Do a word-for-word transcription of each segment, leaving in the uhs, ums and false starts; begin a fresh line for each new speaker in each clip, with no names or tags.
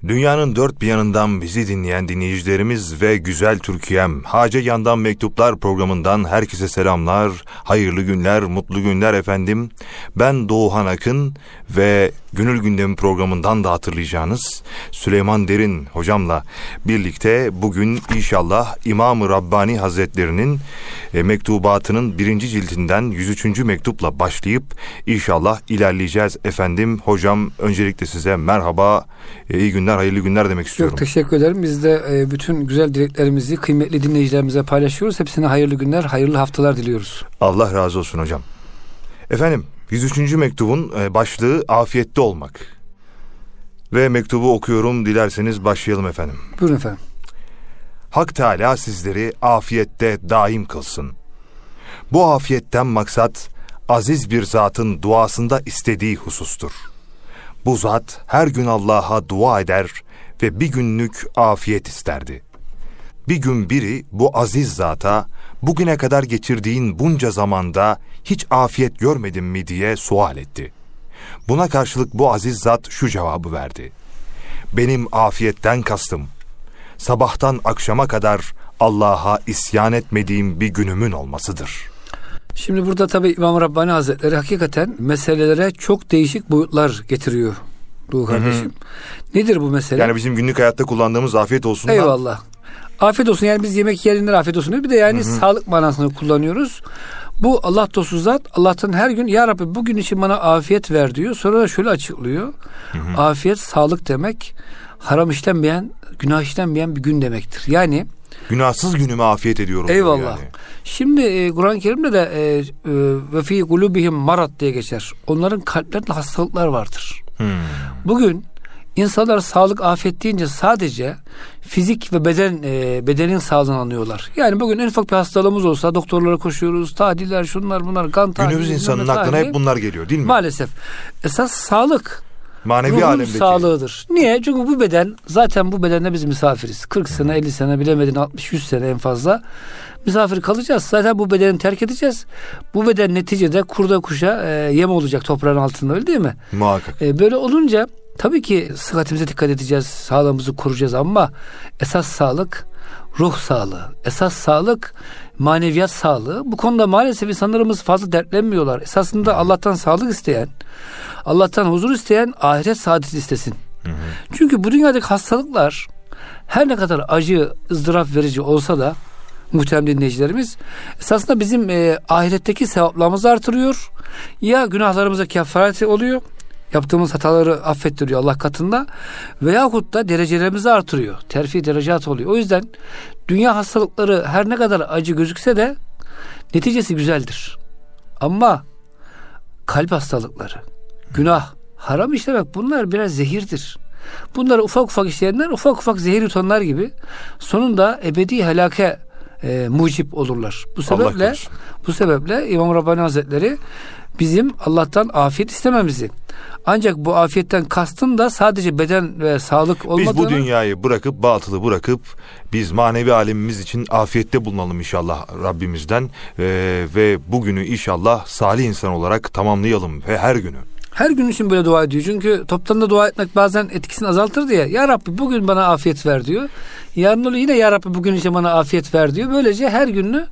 Dünyanın dört bir yanından bizi dinleyen dinleyicilerimiz ve güzel Türkiye'm, Hace Yandan Mektuplar programından herkese selamlar, hayırlı günler, mutlu günler efendim. Ben Doğuhan Akın ve Gönül Gündemi programından da hatırlayacağınız Süleyman Derin hocamla birlikte bugün inşallah İmam-ı Rabbani Hazretlerinin e, mektubatının birinci cildinden yüz üçüncü mektupla başlayıp inşallah ilerleyeceğiz efendim. Hocam öncelikle size merhaba, e, iyi günler, hayırlı günler demek istiyorum.
Çok teşekkür ederim. Biz de e, bütün güzel dileklerimizi kıymetli dinleyicilerimize paylaşıyoruz. Hepsine hayırlı günler, hayırlı haftalar diliyoruz.
Allah razı olsun hocam. Efendim, yüz üçüncü mektubun başlığı afiyette olmak. Ve mektubu okuyorum, dilerseniz başlayalım efendim.
Buyurun efendim.
Hak Teâlâ sizleri afiyette daim kılsın. Bu afiyetten maksat aziz bir zatın duasında istediği husustur. Bu zat her gün Allah'a dua eder ve bir günlük afiyet isterdi. Bir gün biri bu aziz zata bugüne kadar geçirdiğin bunca zamanda hiç afiyet görmedin mi diye sual etti. Buna karşılık bu aziz zat şu cevabı verdi. Benim afiyetten kastım, sabahtan akşama kadar Allah'a isyan etmediğim bir günümün olmasıdır.
Şimdi burada tabii İmam Rabbani Hazretleri hakikaten meselelere çok değişik boyutlar getiriyor Doğu kardeşim. Hı hı. Nedir bu mesele?
Yani bizim günlük hayatta kullandığımız afiyet olsun.
Eyvallah. Afiyet olsun, yani biz yemek yiyenler afiyet olsun diyor. Bir de yani hı hı. sağlık manasını kullanıyoruz. Bu Allah dostu zat Allah'tan her gün ya Rabbi bugün için bana afiyet ver diyor. Sonra da şöyle açıklıyor. Hı hı. Afiyet, sağlık demek haram işlenmeyen, günah işlenmeyen bir gün demektir. Yani
günahsız günüme afiyet ediyorum.
Eyvallah.
Yani.
Şimdi e, Kur'an-ı Kerim'de de e, e, ve fî kulûbihim marad diye geçer. Onların kalplerinde hastalıklar vardır. Hmm. Bugün İnsanlar sağlık, afiyet deyince sadece fizik ve beden e, bedenin sağlığını anlıyorlar. Yani bugün en ufak bir hastalığımız olsa doktorlara koşuyoruz, tahliller, şunlar bunlar, kan tahlili.
Günümüz insanının aklına hep bunlar geliyor değil mi?
Maalesef. Esas sağlık
manevi alemdeki
sağlığıdır. Niye? Çünkü bu beden, zaten bu bedende biz misafiriz. kırk sene, elli sene, bilemedin altmış yüz sene en fazla misafir kalacağız. Zaten bu bedeni terk edeceğiz. Bu beden neticede kurda kuşa e, yem olacak toprağın altında, öyle değil mi?
Muhakkak.
E, böyle olunca tabii ki sıhhatimize dikkat edeceğiz, sağlığımızı koruyacağız ama esas sağlık ruh sağlığı, esas sağlık maneviyat sağlığı. Bu konuda maalesef insanlarımız fazla dertlenmiyorlar. Esasında Allah'tan sağlık isteyen, Allah'tan huzur isteyen ahiret saadeti istesin. Hı hı. Çünkü bu dünyadaki hastalıklar her ne kadar acı, ızdırap verici olsa da muhterem dinleyicilerimiz, esasında bizim e, ahiretteki sevaplarımızı artırıyor. Ya günahlarımıza kefareti oluyor, yaptığımız hataları affettiriyor Allah katında, veyahut da derecelerimizi artırıyor. Terfi derecat oluyor. O yüzden dünya hastalıkları her ne kadar acı gözükse de neticesi güzeldir. Ama kalp hastalıkları, günah, haram işlemek, bunlar biraz zehirdir. Bunları ufak ufak işleyenler ufak ufak zehir yutanlar gibi sonunda ebedi helake e, mucip olurlar. Bu sebeple bu sebeple İmam Rabbani Hazretleri bizim Allah'tan afiyet istememizi, ancak bu afiyetten kastın da sadece beden ve sağlık olmadığını,
biz bu dünyayı bırakıp, batılı bırakıp biz manevi alemimiz için afiyette bulunalım inşallah Rabbimizden ee, ve bugünü inşallah salih insan olarak tamamlayalım ve her günü.
Her gün için böyle dua ediyor. Çünkü toptan da dua etmek bazen etkisini azaltır diye. Ya Rabbi bugün bana afiyet ver diyor. Yarın oluyor yine Ya Rabbi bugün için bana afiyet ver diyor. Böylece her gününü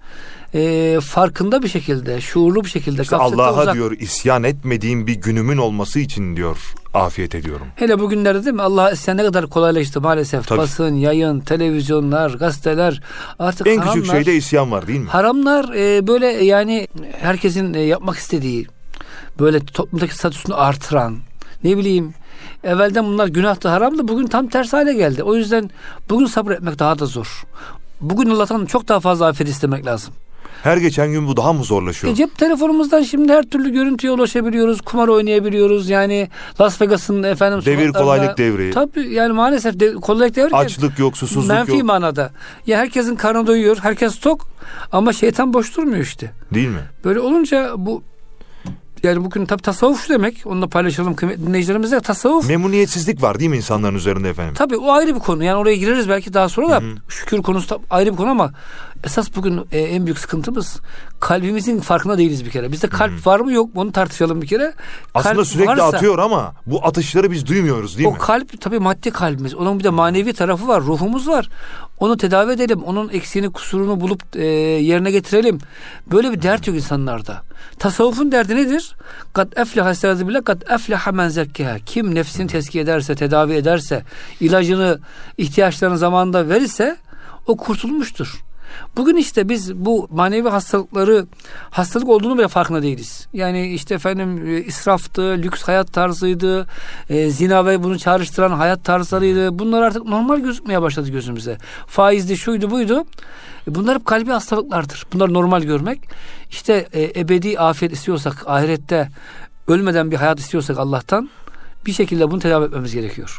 e, farkında bir şekilde, şuurlu bir şekilde.
İşte Allah'a uzak... diyor isyan etmediğim bir günümün olması için diyor afiyet ediyorum.
Hele bugünlerde değil mi? Allah'a isyan ne kadar kolaylaştı maalesef. Tabii. Basın, yayın, televizyonlar, gazeteler. Artık
en
haramlar,
küçük şeyde isyan var değil mi?
Haramlar e, böyle yani herkesin e, yapmak istediği, böyle toplumdaki statüsünü artıran, ne bileyim, evvelden bunlar günahtı, haramdı, bugün tam ters hale geldi. O yüzden bugün sabretmek daha da zor. Bugün Allah'tan çok daha fazla afiyet istemek lazım.
Her geçen gün bu daha mı zorlaşıyor?
E cep telefonumuzdan şimdi her türlü görüntüye ulaşabiliyoruz, kumar oynayabiliyoruz. Yani Las Vegas'ın efendim
devir kolaylık devri.
Tabii yani maalesef de, kolaylık devri.
Açlık yok, susuzluk
menfi
yok.
Menfi manada. Ya herkesin karnı doyuyor, herkes tok ama şeytan boş durmuyor işte.
Değil mi?
Böyle olunca bu Yani bugün tabii tasavvuf şu demek. Onu da paylaşalım kıymetli dinleyicilerimizle. Tasavvuf.
Memnuniyetsizlik var değil mi insanların üzerinde efendim?
Tabii o ayrı bir konu. Yani oraya gireriz belki daha sonra da. Hı hı. Şükür konusu ayrı bir konu ama esas bugün e, en büyük sıkıntımız kalbimizin farkında değiliz bir kere. Bizde kalp hı hı. var mı yok mu onu tartışalım bir kere.
Aslında
kalp
sürekli
varsa,
atıyor ama bu atışları biz duymuyoruz değil
o
mi?
O kalp tabii maddi kalbimiz. Onun bir de manevi tarafı var. Ruhumuz var. Onu tedavi edelim. Onun eksiğini kusurunu bulup e, yerine getirelim. Böyle bir dert yok insanlarda. Tasavvufun derdi nedir? Kad efleha estağfirullah, kad efleha men zekkeha. Kim nefsini tezkiye ederse, tedavi ederse, ilacını, ihtiyaçlarını zamanında verirse o kurtulmuştur. Bugün işte biz bu manevi hastalıkları hastalık olduğunu bile farkında değiliz. Yani işte efendim israftı, lüks hayat tarzıydı, e, zina ve bunu çağrıştıran hayat tarzlarıydı. Bunlar artık normal gözükmeye başladı gözümüze. Faizdi, şuydu, buydu. Bunlar hep kalbi hastalıklardır. Bunları normal görmek. İşte e, ebedi afiyet istiyorsak, ahirette ölmeden bir hayat istiyorsak Allah'tan bir şekilde bunu tedavi etmemiz gerekiyor.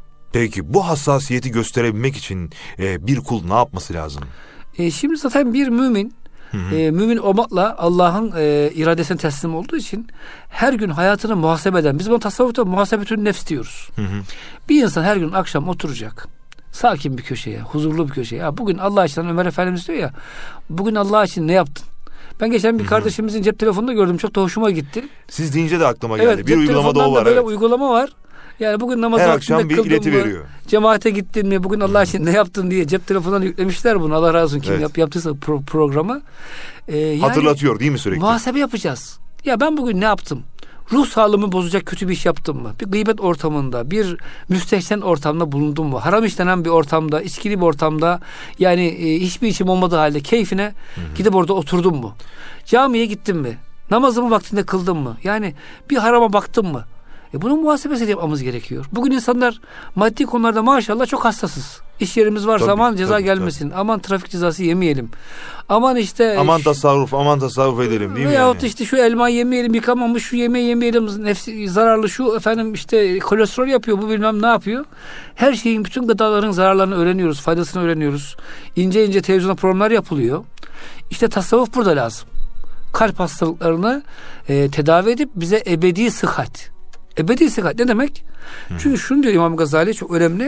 Peki bu hassasiyeti gösterebilmek için e, bir kul ne yapması lazım?
E, şimdi zaten bir mümin, hı hı. E, mümin olmakla Allah'ın e, iradesine teslim olduğu için her gün hayatını muhasebe eden, biz bunu tasavvufta muhasebetün nefs diyoruz. Hı hı. Bir insan her gün akşam oturacak, sakin bir köşeye, huzurlu bir köşeye. Ya bugün Allah için, Ömer Efendimiz diyor ya, bugün Allah için ne yaptın? Ben geçen bir hı hı. kardeşimizin cep telefonunda gördüm, çok da hoşuma gitti.
Siz deyince de aklıma geldi.
Evet,
bir uygulama da o var.
Böyle
evet.
uygulama var. Yani bugün namaz
her
vaktinde
akşam bir ileti
mı,
veriyor.
Cemaate gittin mi, bugün Allah için ne yaptın diye cep telefonundan yüklemişler bunu. Allah razı olsun kim evet. yap, yaptıysa pro, programı. Ee, yani
hatırlatıyor değil mi sürekli?
Muhasebe yapacağız. Ya ben bugün ne yaptım? Ruh sağlığımı bozacak kötü bir iş yaptım mı? Bir gıybet ortamında, bir müstehcen ortamda bulundum mu? Haram işlenen bir ortamda, içkili bir ortamda, yani e, hiçbir işim olmadığı halde keyfine hı hı. gidip orada oturdum mu? Camiye gittim mi? Namazımı vaktinde kıldım mı? Yani bir harama baktım mı? E bunun muhasebesini yapmamız gerekiyor. Bugün insanlar maddi konularda maşallah çok hassasız. İş yerimiz varsa tabii, aman ceza tabii, gelmesin. Tabii. Aman trafik cezası yemeyelim. Aman işte
aman tasarruf, aman tasarruf edelim değil mi?
Veyahut
yani?
işte şu elmayı yemeyelim, yıkamamış şu yemeği yemeyelim, nefsi zararlı, şu efendim işte kolesterol yapıyor, bu bilmem ne yapıyor. Her şeyin, bütün gıdaların zararlarını öğreniyoruz, faydasını öğreniyoruz. İnce ince televizyonda programlar yapılıyor. İşte tasavvuf burada lazım. Kalp hastalıklarını e, tedavi edip bize ebedi sıhhat. Ebedi sıhhat ne demek? Hı. Çünkü şunu diyor İmam Gazali, çok önemli.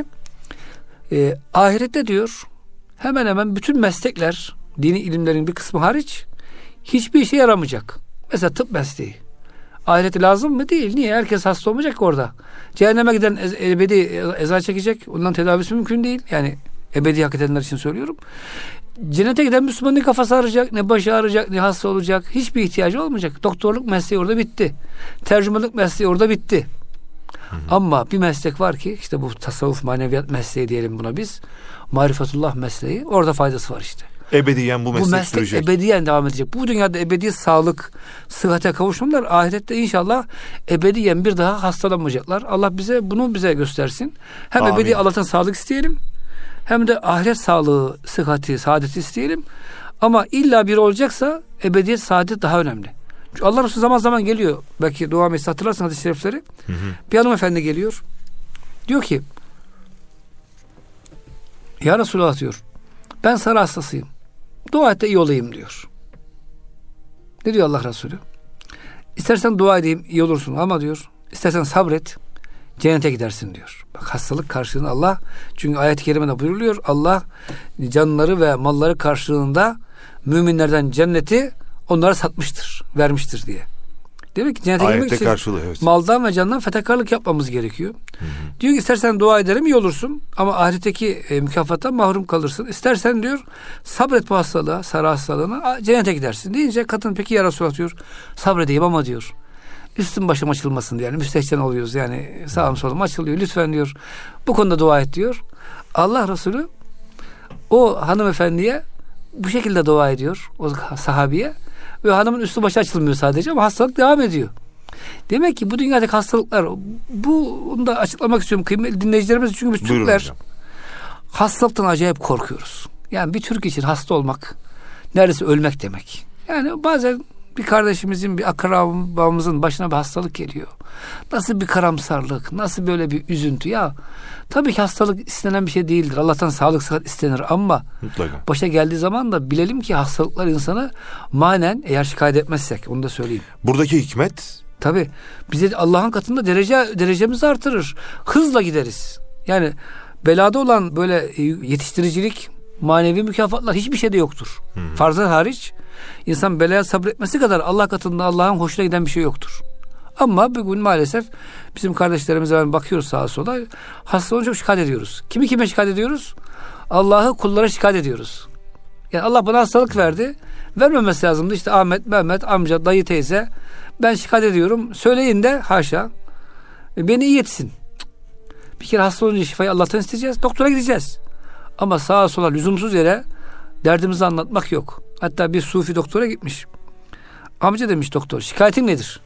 Ee, ahirette diyor hemen hemen bütün meslekler, dini ilimlerin bir kısmı hariç hiçbir işe yaramayacak. Mesela tıp mesleği. Ahirete lazım mı? Değil. Niye? Herkes hasta olmayacak orada. Cehenneme giden ebedi eza çekecek. Ondan tedavisi mümkün değil. Yani ebedi hak edenler için söylüyorum. Cennete giden Müslüman ne kafası ağrıyacak, ne başı ağrıyacak, ne hasta olacak. Hiçbir ihtiyacı olmayacak. Doktorluk mesleği orada bitti. Tercümanlık mesleği orada bitti. Hı hı. Ama bir meslek var ki işte bu tasavvuf maneviyat mesleği diyelim buna biz. Marifetullah mesleği. Orada faydası var işte.
Ebediyen bu meslek,
bu meslek
sürecek.
Ebediyen devam edecek. Bu dünyada ebedi sağlık, sıhhate kavuşmalar, ahirette inşallah ebediyen bir daha hastalanmayacaklar. Allah bize bunu bize göstersin. Hem Amin. Ebedi Allah'tan sağlık isteyelim. Hem de ahiret sağlığı, sıhhati, saadeti isteyelim. Ama illa bir olacaksa ebediyet, saadet daha önemli. Çünkü Allah Resulü zaman zaman geliyor. Belki dua meclisi hatırlarsın hadis-i şerifleri. Hı hı. Bir hanımefendi geliyor. Diyor ki ya Resulullah diyor, ben sarı hastasıyım. Dua et de iyi olayım diyor. Ne diyor Allah Resulü? İstersen dua edeyim iyi olursun ama diyor, istersen sabret cennete gidersin diyor. Bak hastalık karşılığında Allah, çünkü ayet-i kerimede buyuruluyor, Allah canları ve malları karşılığında müminlerden cenneti onlara satmıştır, vermiştir diye. Demek ki cennete girmek için evet. maldan ve candan fedakarlık yapmamız gerekiyor. Hı hı. Diyor ki istersen dua ederim iyi olursun ama ahiretteki e, mükafattan mahrum kalırsın. İstersen diyor sabret bu hastalığa, sarı hastalığına, cennete gidersin. Deyince kadın peki ya Resulallah diyor, sabredeyim ama diyor üstüm başım açılmasın diyor. Yani müstehcen oluyoruz yani, sağım solum açılıyor. Lütfen diyor bu konuda dua et diyor. Allah Resulü o hanımefendiye bu şekilde dua ediyor, o sahabiye. Ve hanımın üstü başı açılmıyor sadece ama hastalık devam ediyor. Demek ki bu dünyadaki hastalıklar, bunu da açıklamak istiyorum kıymetli dinleyicilerimiz, çünkü biz
Buyurun
Türkler
hocam.
hastalıktan acayip korkuyoruz. Yani bir Türk için hasta olmak neredeyse ölmek demek. Yani bazen bir kardeşimizin, bir akrabamızın başına bir hastalık geliyor. Nasıl bir karamsarlık, nasıl böyle bir üzüntü ya. Tabii ki hastalık istenen bir şey değildir. Allah'tan sağlık sıhhat istenir ama mutlaka başa geldiği zaman da bilelim ki hastalıklar insanı manen, eğer şikayet etmezsek, onu da söyleyeyim.
Buradaki hikmet
Tabii. Bize Allah'ın katında derece derecemizi artırır. Hızla gideriz. Yani belada olan böyle yetiştiricilik, manevi mükafatlar hiçbir şeyde yoktur. Hmm. Farzlar hariç insan belaya sabretmesi kadar Allah katında Allah'ın hoşuna giden bir şey yoktur. Ama bugün maalesef bizim kardeşlerimize bakıyoruz sağa sola, hasta olunca şikayet ediyoruz. Kimi kime şikayet ediyoruz? Allah'ı kullara şikayet ediyoruz. Yani Allah bana hastalık verdi. Vermemesi lazımdı. İşte Ahmet, Mehmet, amca, dayı, teyze. Ben şikayet ediyorum. Söyleyin de haşa. Beni iyi etsin. Bir kere hasta olunca şifayı Allah'tan isteyeceğiz. Doktora gideceğiz. Ama sağa sola lüzumsuz yere derdimizi anlatmak yok. Hatta bir sufi doktora gitmiş. Amca demiş doktor, şikayetin nedir?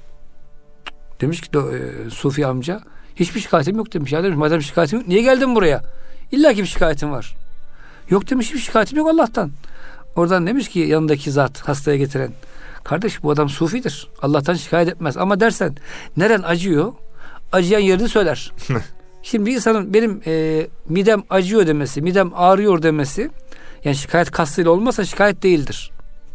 Demiş ki e, sufi amca, hiçbir şikayetim yok demiş. Ya demiş, madem şikayetim yok, niye geldin buraya? İlla ki bir şikayetim var. Yok demiş, hiçbir şikayetim yok Allah'tan. Oradan demiş ki yanındaki zat, hastaya getiren, kardeş bu adam sufidir. Allah'tan şikayet etmez. Ama dersen neren acıyor? Acıyan yerini söyler. Şimdi bir insanın benim e, midem acıyor demesi, midem ağrıyor demesi, yani şikayet kastıyla olmasa şikayet değildir.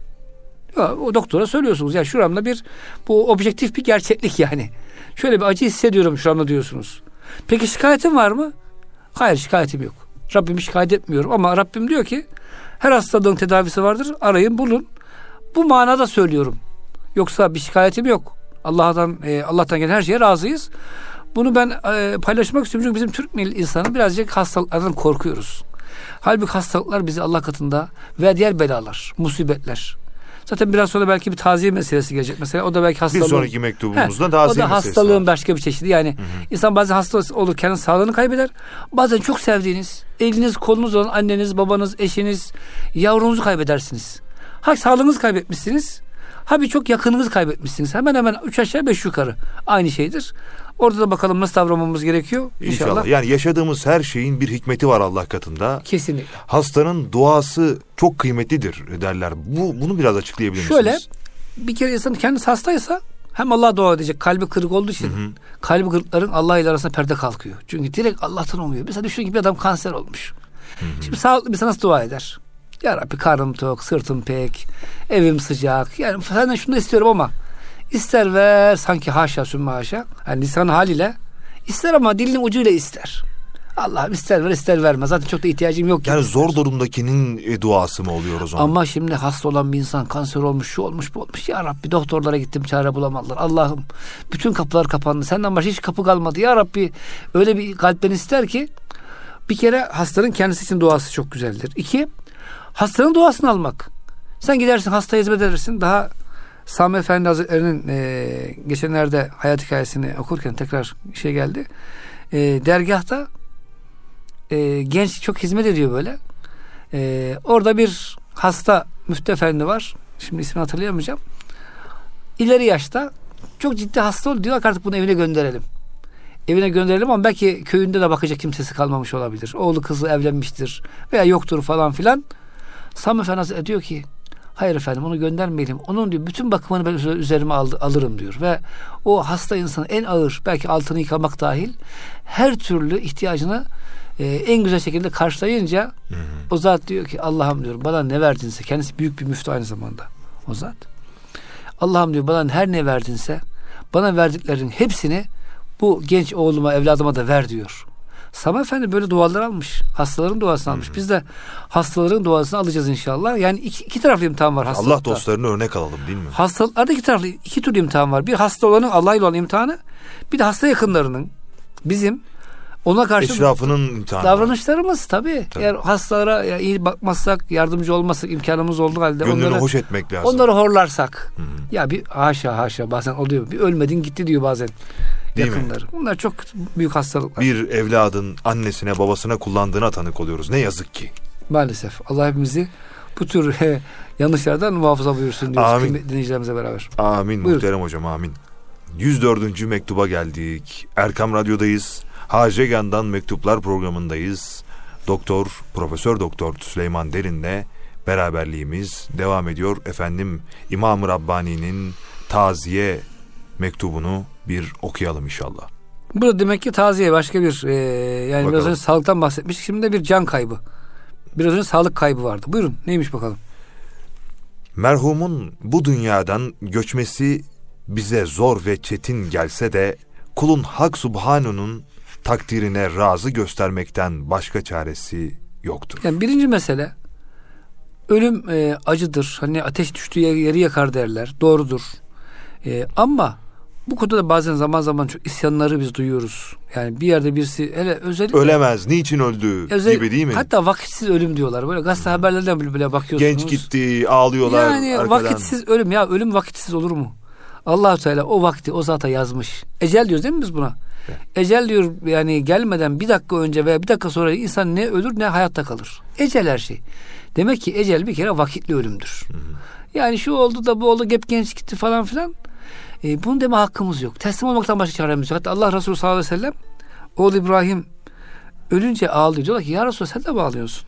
Ya, o doktora söylüyorsunuz. Ya şuramda bir, bu objektif bir gerçeklik yani. Şöyle bir acı hissediyorum şuramda diyorsunuz. Peki şikayetim var mı? Hayır, şikayetim yok. Rabbimi şikayet etmiyorum ama Rabbim diyor ki her hastalığın tedavisi vardır. Arayın, bulun. Bu manada söylüyorum. Yoksa bir şikayetim yok. Allah'tan e, Allah'tan gelen her şeye razıyız. Bunu ben e, paylaşmak istiyorum çünkü bizim Türk milli insanı birazcık hastalıklardan korkuyoruz. Halbuki hastalıklar bizi Allah katında ve diğer belalar, musibetler. Zaten biraz sonra belki bir taziye meselesi gelecek mesela. O da belki hastalığın.
Bir sonraki mektubumuzda taziye meselesi.
O da hastalığın
var.
Başka bir çeşidi. Yani hı hı. insan bazen hasta olurken sağlığını kaybeder. Bazen çok sevdiğiniz, eliniz kolunuz olan anneniz, babanız, eşiniz, yavrunuzu kaybedersiniz. Ha sağlığınızı kaybetmişsiniz. Ha birçok yakınınızı kaybetmişsiniz. Hemen hemen üç aşağı beş yukarı aynı şeydir. Orada da bakalım nasıl davranmamız gerekiyor inşallah. İnşallah.
Yani yaşadığımız her şeyin bir hikmeti var Allah katında.
Kesinlikle.
Hastanın duası çok kıymetlidir derler. Bu bunu biraz açıklayabilir misiniz?
Şöyle, bir kere insan kendisi hastaysa hem Allah'a dua edecek. Kalbi kırık olduğu için hı hı. kalbi kırıkların Allah ile arasında perde kalkıyor. Çünkü direkt Allah'tan oluyor. Mesela düşünün ki bir adam kanser olmuş. Hı hı. Şimdi sağlıklı bir insan nasıl dua eder? Ya Rabbi karnım tok, sırtım pek, evim sıcak. Yani senden şunu da istiyorum ama İster ver sanki haşa sümme haşa. Yani lisan haliyle ister ama dilinin ucuyla ister. Allah'ım ister ver ister vermez. Zaten çok da ihtiyacım yok.
Yani zor durumdakinin e, duası mı oluyor o zaman?
Ama şimdi hasta olan bir insan kanser olmuş, şu olmuş, bu olmuş. Ya Rabbi doktorlara gittim çare bulamadılar. Allah'ım bütün kapılar kapandı. Senden başka hiç kapı kalmadı. Ya Rabbi öyle bir kalpten ister ki bir kere hastanın kendisi için duası çok güzeldir. İki, hastanın duasını almak. Sen gidersin hastaya hizmet edersin. Daha Sami Efendi Hazretleri'nin e, geçenlerde hayat hikayesini okurken tekrar şey geldi. E, dergahta e, genç çok hizmet ediyor böyle. E, orada bir hasta Müftü Efendi var. Şimdi ismini hatırlayamayacağım. İleri yaşta çok ciddi hasta oldu. Diyorlar artık bunu evine gönderelim. Evine gönderelim ama belki köyünde de bakacak kimsesi kalmamış olabilir. Oğlu kızı evlenmiştir veya yoktur falan filan. Sami Efendi Hazretleri diyor ki hayır efendim onu göndermeyelim. Onun diyor bütün bakımını ben üzerime aldı, alırım diyor. Ve o hasta insanın en ağır belki altını yıkamak dahil her türlü ihtiyacını e, en güzel şekilde karşılayınca hı hı. o zat diyor ki Allah'ım diyor bana ne verdinse, kendisi büyük bir müftü aynı zamanda o zat. Allah'ım diyor bana her ne verdinse bana verdiklerinin hepsini bu genç oğluma evladıma da ver diyor. Sami Efendi böyle dualar almış. Hastaların duasını almış. Hı-hı. Biz de hastaların duasını alacağız inşallah. Yani iki, iki taraflı imtihan var hastalıkta.
Allah dostlarını örnek alalım değil mi?
Hastalıklarda iki taraflı, iki türlü imtihan var. Bir hasta olanın Allah ile olan imtihanı, bir de hasta yakınlarının bizim ona karşı
eşrafının imtihanı
davranışlarımız var. tabii. Tabii. Eğer hastalara iyi bakmazsak, yardımcı olmazsak, imkanımız olduğu halde
gönlünü
onları
hoş etmek lazım.
Onları horlarsak. Hı-hı. Ya bir haşa haşa bazen oluyor. Bir ölmedin gitti diyor bazen. Değil yakınları. Mi? Bunlar çok büyük hastalıklar.
Bir evladın annesine babasına kullandığına tanık oluyoruz. Ne yazık ki.
Maalesef. Allah hepimizi bu tür he, yanlışlardan muhafaza buyursun diyoruz. Amin. Dinleyicilerimize beraber.
Amin. Buyurun. Muhterem hocam amin. yüz dördüncü mektuba geldik. Erkam Radyo'dayız. Hacegan'dan Mektuplar programındayız. Doktor, Profesör Doktor Süleyman Derin'le beraberliğimiz devam ediyor. Efendim İmam-ı Rabbani'nin taziye mektubunu bir okuyalım inşallah.
Burada demek ki taziye başka bir e, yani bakalım. Biraz önce sağlıktan bahsetmiştik. Şimdi de bir can kaybı. Biraz önce sağlık kaybı vardı. Buyurun neymiş bakalım.
Merhumun bu dünyadan göçmesi bize zor ve çetin gelse de kulun Hak Subhanu'nun takdirine razı göstermekten başka çaresi yoktur.
Yani birinci mesele, ölüm e, acıdır. Hani ateş düştüğü yeri yakar derler. Doğrudur. E, ama bu konuda da bazen zaman zaman çok isyanları biz duyuyoruz. Yani bir yerde birisi hele özellikle
ölemez, niçin öldü özel, gibi değil mi?
Hatta vakitsiz ölüm diyorlar. Böyle gazete haberlerden bile, bile bakıyorsunuz.
Genç gitti, ağlıyorlar
yani
arkadan.
Vakitsiz ölüm, ya ölüm vakitsiz olur mu? Allah-u Teala o vakti o zata yazmış. Ecel diyoruz değil mi biz buna? Evet. Ecel diyor, yani gelmeden bir dakika önce veya bir dakika sonra insan ne ölür ne hayatta kalır. Ecel her şey. Demek ki ecel bir kere vakitli ölümdür. Hı hı. Yani şu oldu da bu oldu, hep genç gitti falan filan. E, bunu deme hakkımız yok. Teslim olmaktan başka çaremiz yok. Hatta Allah Resulü sallallahu aleyhi ve sellem oğlu İbrahim ölünce ağlıyor. Diyorlar ki ya Resulü sen de mi ağlıyorsun?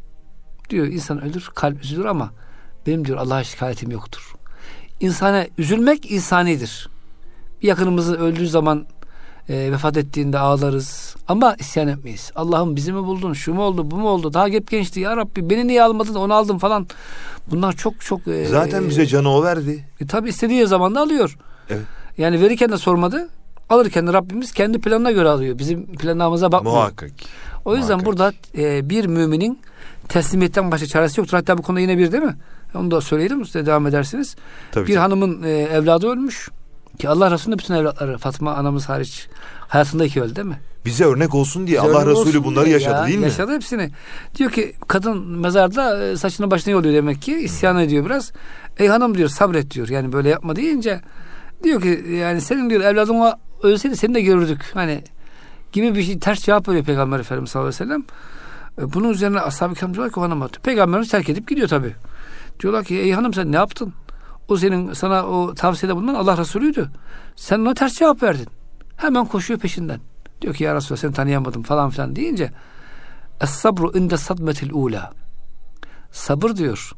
Diyor insan ölür, kalp üzülür ama benim diyor Allah'a şikayetim yoktur. İnsana üzülmek insanidir. Bir yakınımızın öldüğü zaman e, vefat ettiğinde ağlarız ama isyan etmeyiz. Allah'ım bizi mi buldun? Şu mu oldu? Bu mu oldu? Daha hep gençti ya Rabbi. Beni niye almadın? Onu aldım falan. Bunlar çok çok... E,
Zaten bize canı o verdi.
E, tabii istediği zaman da alıyor.
Evet.
Yani verirken de sormadı. Alırken de Rabbimiz kendi planına göre alıyor. Bizim planlamamıza bakmıyor.
Muhakkak.
O yüzden Muhakkak. burada e, bir müminin teslimiyetten başka çaresi yoktur. Hatta bu konuda yine bir değil mi? Onu da söyleyelim. Size devam edersiniz.
Tabii
bir
tabii.
hanımın e, evladı ölmüş. Ki Allah Resulü'nün bütün evlatları, Fatma anamız hariç, hayatındaki öldü değil mi?
Bize örnek olsun diye
Bize
Allah Resulü bunları yaşadı
ya,
değil mi?
Yaşadı hepsini. Diyor ki kadın mezarda saçını başına yoluyor demek ki. İsyan hmm. ediyor biraz. Ey hanım diyor, sabret diyor. Yani böyle yapma deyince diyor ki yani senin diyor evladın ölseydi seni de görürdük. Hani gibi bir şey, ters cevap veriyor Peygamber Efendimiz sallallahu aleyhi ve sellem. Bunun üzerine ashab-ı kiram diyorlar ki o hanıma. Peygamberimiz terk edip gidiyor tabii. Diyorlar ki ey hanım sen ne yaptın? O senin sana o tavsiyede bulunan Allah Resulü'ydü. Sen ona ters cevap verdin. Hemen koşuyor peşinden. Diyor ki ya Resulallah seni tanıyamadım falan filan deyince Es-sabru inde sadmetil ula. Sabır diyor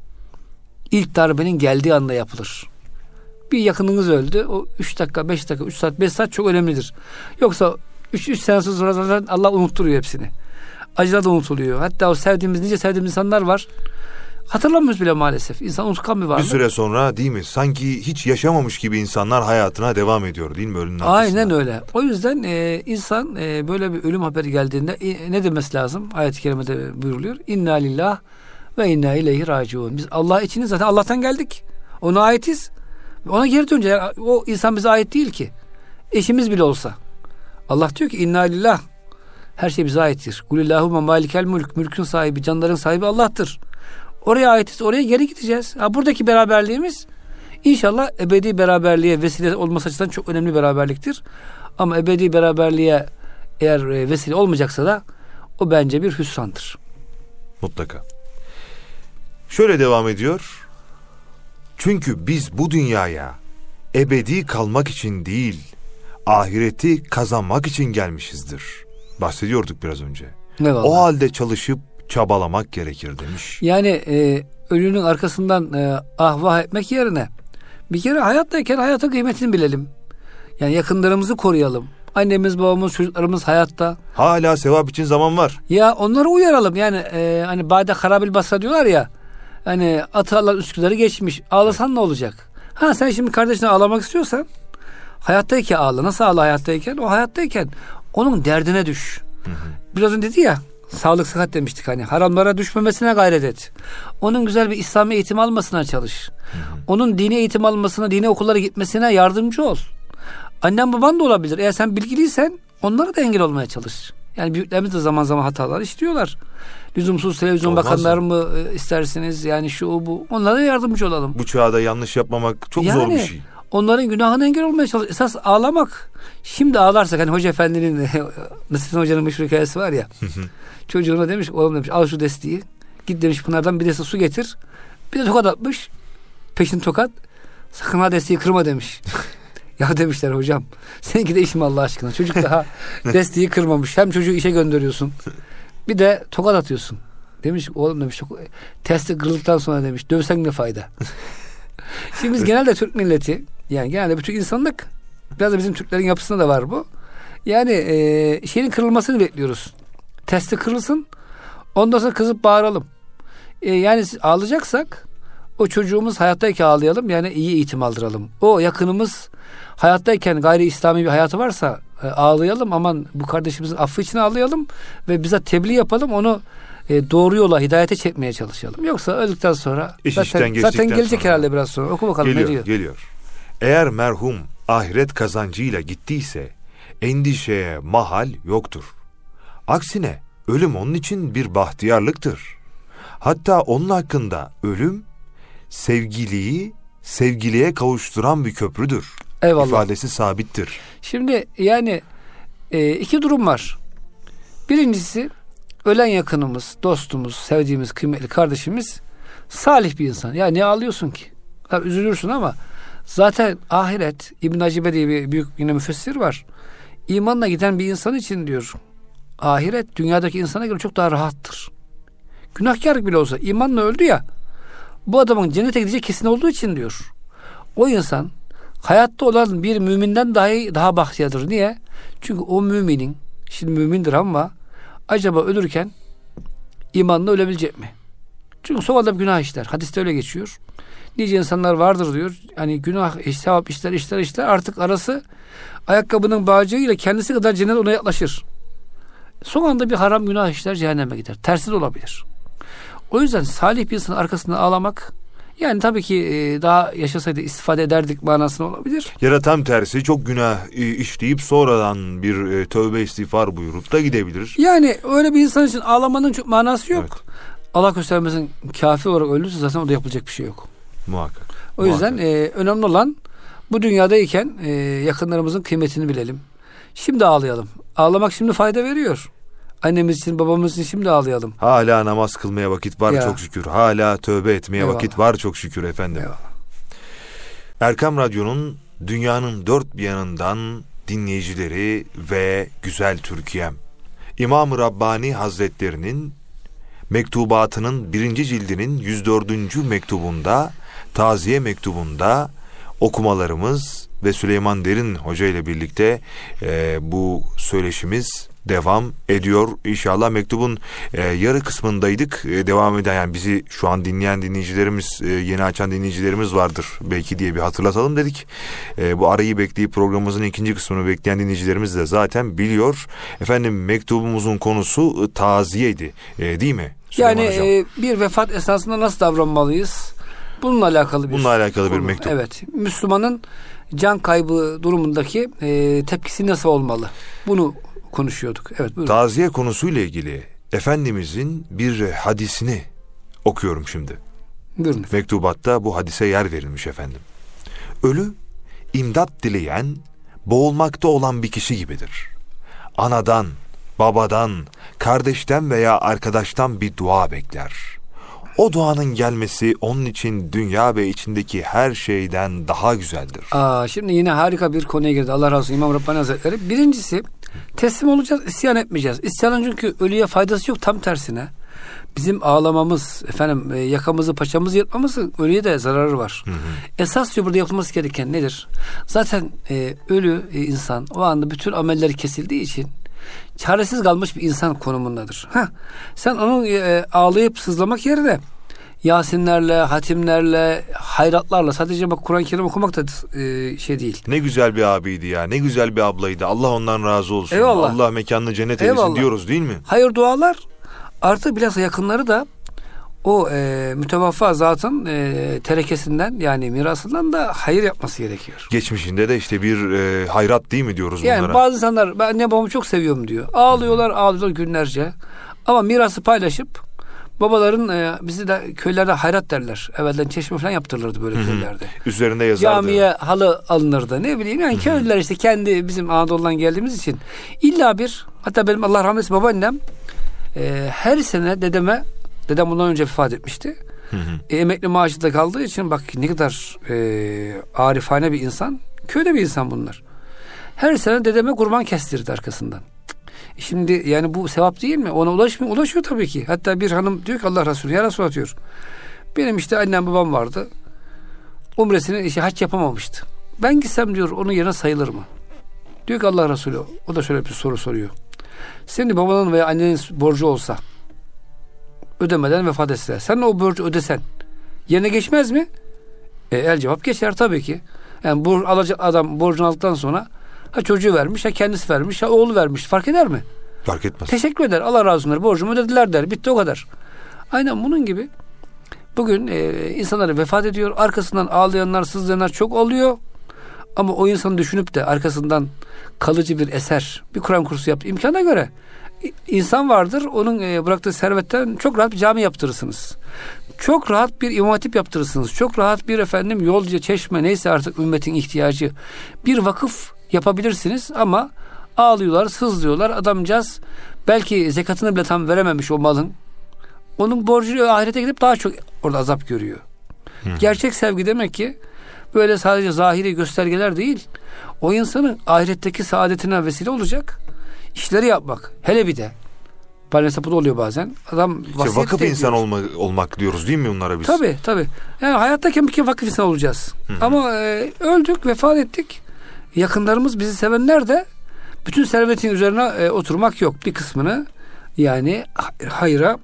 İlk darbenin geldiği anda yapılır. Bir yakınınız öldü. O üç dakika, beş dakika, üç saat, beş saat çok önemlidir. Yoksa üç üç sene sonra zaten Allah unutturuyor hepsini. Acılar da unutuluyor. Hatta o sevdiğimiz, nice sevdiğimiz insanlar var. Hatırlamıyoruz bile maalesef. İnsan unutkan bir varlık.
Bir süre sonra değil mi? Sanki hiç yaşamamış gibi insanlar hayatına devam ediyor değil mi? Ölümün arkasında.
Aynen öyle. O yüzden e, insan e, böyle bir ölüm haberi geldiğinde e, ne demesi lazım? Ayet-i kerimede buyuruluyor. İnna lillah ve inna ileyhi raciun. Biz Allah içiniz zaten Allah'tan geldik. Ona aitiz. Ona geri döneceğiz. Yani o insan bize ait değil ki. Eşimiz bile olsa. Allah diyor ki inna lillah. Her şey bize aittir. Kulillahümme malikel mülk. Mülkün sahibi, canların sahibi Allah'tır. Oraya aitiz. Oraya geri gideceğiz. Ha, buradaki beraberliğimiz inşallah ebedi beraberliğe vesile olması açısından çok önemli beraberliktir. Ama ebedi beraberliğe eğer vesile olmayacaksa da o bence bir hüsrandır.
Mutlaka. Şöyle devam ediyor. Çünkü biz bu dünyaya ebedi kalmak için değil, ahireti kazanmak için gelmişizdir. Bahsediyorduk biraz önce.
Eyvallah.
O halde çalışıp çabalamak gerekir demiş.
Yani e, ölünün arkasından e, ahvah etmek yerine bir kere hayattayken hayatın kıymetini bilelim. Yani yakınlarımızı koruyalım. Annemiz, babamız, çocuklarımız hayatta.
Hala sevap için zaman var.
Ya onları uyaralım. Yani e, hani Bade Karabil Basra diyorlar ya. Hani Atalar Üsküdar'ı geçmiş. Ağlasan evet. Ne olacak? Ha sen şimdi kardeşine ağlamak istiyorsan hayattayken ağla. Nasıl ağla hayattayken? O hayattayken onun derdine düş. Hı hı. Biraz önce dedi ya, sağlık sıhhat demiştik hani. Haramlara düşmemesine gayret et. Onun güzel bir İslami eğitim almasına çalış. Hı hı. Onun dini eğitim almasına, dini okullara gitmesine yardımcı ol. Annen baban da olabilir. Eğer sen bilgiliysen onlara da engel olmaya çalış. Yani büyüklerimiz de zaman zaman hatalar işliyorlar. Lüzumsuz televizyon Olmaz bakanlar mı, mı istersiniz? Yani şu bu. Onlara yardımcı olalım.
Bu çağda yanlış yapmamak çok yani, zor bir şey.
Onların günahına engel olmaya çalış. Esas ağlamak. Şimdi ağlarsak hani Hoca Efendi'nin Nasrettin Hoca'nın meşhur hikayesi var ya. Çocuğuna demiş, oğlum demiş al şu desteği. Git demiş Pınar'dan bir deste su getir. Bir de tokat atmış. Peşin tokat. Sakın ha desteği kırma demiş. Ya demişler hocam. Seninki de işim Allah aşkına. Çocuk daha desteği kırmamış. Hem çocuğu işe gönderiyorsun. Bir de tokat atıyorsun. Demiş oğlum demiş. Testi kırıldıktan sonra demiş. Dövsen ne fayda. Şimdi biz genelde Türk milleti, yani genelde bütün insanlık, biraz da bizim Türklerin yapısında da var bu. Yani e, şeyin kırılmasını bekliyoruz. Testi kırılsın. Ondan sonra kızıp bağıralım. E, yani ağlayacaksak O çocuğumuz hayattayken ağlayalım, yani iyi eğitim aldıralım. O yakınımız hayattayken gayri İslami bir hayatı varsa e, ağlayalım, aman bu kardeşimizin affı için ağlayalım ve bize tebliğ yapalım, onu e, doğru yola, hidayete çekmeye çalışalım. Yoksa öldükten sonra
İş
zaten, zaten gelecek
sonra.
herhalde biraz sonra. Oku bakalım
geliyor,
ne diyor.
Geliyor. Eğer merhum ahiret kazancıyla gittiyse endişeye mahal yoktur. Aksine ölüm onun için bir bahtiyarlıktır. Hatta onun hakkında ölüm sevgiliyi sevgiliye kavuşturan bir köprüdür.
Eyvallah.
İfadesi sabittir.
Şimdi yani e, iki durum var. Birincisi, ölen yakınımız, dostumuz, sevdiğimiz, kıymetli kardeşimiz salih bir insan. Ya ne ağlıyorsun ki? Tabii üzülürsün ama zaten ahiret, İbn Acibe diye bir büyük yine müfessir var. İmanla giden bir insan için diyor, ahiret dünyadaki insana göre çok daha rahattır. Günahkar bile olsa imanla öldü ya, bu adamın cennete gidecek kesin olduğu için diyor, o insan hayatta olan bir müminden dahi daha bahtiyardır. Niye? Çünkü o müminin, şimdi mümindir ama acaba ölürken imanla ölebilecek mi? Çünkü son adam günah işler. Hadiste öyle geçiyor. Nice insanlar vardır diyor. Hani günah, sevap işler, işler, işler. Artık arası ayakkabının bağcığıyla kendisi kadar cennet ona yaklaşır. Son anda bir haram günah işler, cehenneme gider. Tersi de olabilir. O yüzden salih bir insanın arkasında ağlamak, yani tabii ki daha yaşasaydı istifade ederdik manasına olabilir.
Ya da tam tersi, çok günah işleyip sonradan bir tövbe istiğfar buyurup da gidebilir.
Yani öyle bir insan için ağlamanın çok manası yok. Evet. Allah göstermesin, kafir olarak ölürse zaten o da yapılacak bir şey yok.
Muhakkak.
O yüzden e, önemli olan bu dünyadayken e, yakınlarımızın kıymetini bilelim. Şimdi ağlayalım. Ağlamak şimdi fayda veriyor. Annemiz için, babamız için şimdi ağlayalım.
Hala namaz kılmaya vakit var ya. Çok şükür. Hala tövbe etmeye Eyvallah. vakit var çok şükür efendim. Eyvallah. Erkam Radyo'nun dünyanın dört bir yanından dinleyicileri ve güzel Türkiye'm, İmam-ı Rabbani Hazretlerinin mektubatının birinci cildinin yüz dördüncü mektubunda, taziye mektubunda okumalarımız ve Süleyman Derin Hoca ile birlikte e, bu söyleşimiz devam ediyor. İnşallah mektubun e, yarı kısmındaydık. E, devam eden, yani bizi şu an dinleyen dinleyicilerimiz, e, yeni açan dinleyicilerimiz vardır belki diye bir hatırlatalım dedik. E, bu arayı bekleyip programımızın ikinci kısmını bekleyen dinleyicilerimiz de zaten biliyor. Efendim, mektubumuzun konusu e, taziyeydi. E, değil mi Süleyman
Yani
Hocam?
E, bir vefat esnasında nasıl davranmalıyız? Bununla alakalı bir
Bununla alakalı
konu.
bir mektup.
Evet. Müslümanın can kaybı durumundaki e, tepkisi nasıl olmalı? Bunu konuşuyorduk. Evet, buyurun.
Taziye konusuyla ilgili Efendimizin bir hadisini okuyorum şimdi.
Buyurun.
Mektubatta bu hadise yer verilmiş efendim. Ölü, imdat dileyen, boğulmakta olan bir kişi gibidir. Anadan, babadan, kardeşten veya arkadaştan bir dua bekler. O duanın gelmesi onun için dünya ve içindeki her şeyden daha güzeldir.
Aa, şimdi yine harika bir konuya girdi. Allah razı olsun İmam Rabbani Hazretleri. Birincisi, teslim olacağız, isyan etmeyeceğiz. İsyanın çünkü ölüye faydası yok, tam tersine. Bizim ağlamamız, efendim yakamızı, paçamızı yırtmamızın ölüye de zararı var. Hı hı. Esas diyor burada yapılması gereken nedir? Zaten e, ölü e, insan o anda bütün amelleri kesildiği için çaresiz kalmış bir insan konumundadır. Heh, sen onun e, ağlayıp sızlamak yerine Yasinlerle, hatimlerle, hayratlarla, sadece bak Kur'an-ı Kerim okumak da e, şey değil.
Ne güzel bir abiydi ya, ne güzel bir ablaydı. Allah ondan razı olsun.
Eyvallah.
Allah mekanını cennet
Eyvallah.
eylesin diyoruz değil mi?
Hayır dualar, artı bilhassa yakınları da o e, mütevaffa zatın e, terekesinden, yani mirasından da hayır yapması gerekiyor.
Geçmişinde de işte bir e, hayrat değil mi diyoruz
yani
bunlara?
Yani bazı insanlar ben anne babamı çok seviyorum diyor. Ağlıyorlar, hmm. ağlıyorlar günlerce. Ama mirası paylaşıp babaların e, bizi de köylerde hayrat derler. Evvelden çeşme falan yaptırılırdı böyle Hı-hı. köylerde.
Üzerinde yazardı.
Camiye halı alınırdı. Ne bileyim yani Hı-hı. köylüler işte kendi bizim Anadolu'dan geldiğimiz için illa bir, hatta benim Allah rahmet eylesin babaannem e, her sene dedeme, dedem bundan önce vefat etmişti. E, emekli maaşı da kaldığı için bak ne kadar e, arifane bir insan. Köyde bir insan bunlar. Her sene dedeme kurban kestirdi arkasından. Şimdi yani bu sevap değil mi? Ona ulaşmıyor. Ulaşıyor tabii ki. Hatta bir hanım diyor ki Allah Resulü, ya Resulü diyor. Benim işte annem babam vardı. Umresini işte hac yapamamıştı. Ben gitsem diyor onun yerine sayılır mı? Diyor ki Allah Resulü, o da şöyle bir soru soruyor. Senin babanın veya annenin borcu olsa, ödemeden vefat etseler, sen o borcu ödesen Yerine geçmez mi? E, el cevap geçer tabii ki. Yani bu alacak adam borcunu aldıktan sonra ha çocuğu vermiş, ha kendisi vermiş, ha oğlu vermiş. Fark eder mi?
Fark etmez.
Teşekkür eder. Allah razı olsun. Borcumu ödediler der. Bitti o kadar. Aynen bunun gibi. Bugün e, insanlar vefat ediyor. Arkasından ağlayanlar, sızlayanlar çok oluyor. Ama o insanı düşünüp de arkasından kalıcı bir eser, bir Kur'an kursu yaptı. İmkana göre insan vardır. Onun e, bıraktığı servetten çok rahat bir cami yaptırırsınız. Çok rahat bir imam hatip yaptırırsınız. Çok rahat bir efendim yolca, çeşme neyse artık ümmetin ihtiyacı bir vakıf yapabilirsiniz ama ağlıyorlar, sızlıyorlar. Adamcağız belki zekatını bile tam verememiş o malın. Onun borcu ahirete gidip daha çok orada azap görüyor. Hı. Gerçek sevgi demek ki böyle sadece zahiri göstergeler değil. O insanın ahiretteki saadetine vesile olacak işleri yapmak. Hele bir de mesela bu da oluyor bazen. Adam
işte vakıf insan olma, olmak diyoruz değil mi onlara biz?
Tabii tabii. Yani hayattayken bir kere vakıf insan olacağız. Hı hı. Ama e, öldük, vefat ettik. Yakınlarımız, bizi sevenler de bütün servetin üzerine e, oturmak yok. Bir kısmını yani hayra,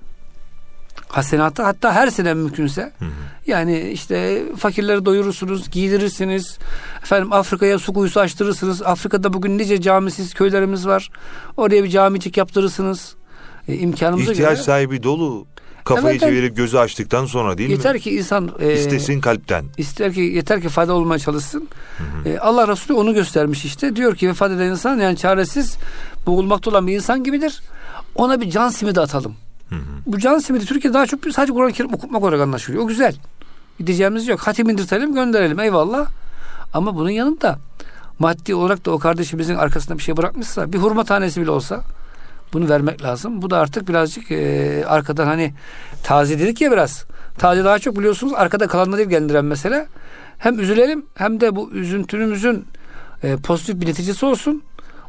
hasenata, hatta her sene mümkünse hı hı. yani işte fakirleri doyurursunuz, giydirirsiniz. Efendim Afrika'ya su kuyusu açtırırsınız. Afrika'da bugün nice camisiz köylerimiz var. Oraya bir camicik yaptırırsınız. E, imkanımıza
İhtiyaç
göre.
sahibi dolu. Kafayı evet, çevirip gözü açtıktan sonra değil
yeter
mi?
Yeter ki insan e,
istesin kalpten.
İster ki yeter ki fayda olmaya çalışsın. Hı hı. E, Allah Resulü onu göstermiş işte. Diyor ki vefat eden insan yani çaresiz boğulmakta olan bir insan gibidir. Ona bir can simidi atalım. Hı hı. Bu can simidi Türkiye'de daha çok sadece Kur'an-ı Kerim okutmak olarak anlaşılıyor. O güzel. Bir diyeceğimiz yok. Hatim indirtelim, gönderelim. Eyvallah. Ama bunun yanında maddi olarak da o kardeşimizin arkasında bir şey bırakmışsa, bir hurma tanesi bile olsa bunu vermek lazım. Bu da artık birazcık e, arkadan hani taze dedik ya biraz. Taze daha çok biliyorsunuz arkada kalanları ilgilendiren mesele. Hem üzülelim hem de bu üzüntümüzün e, pozitif bir neticesi olsun.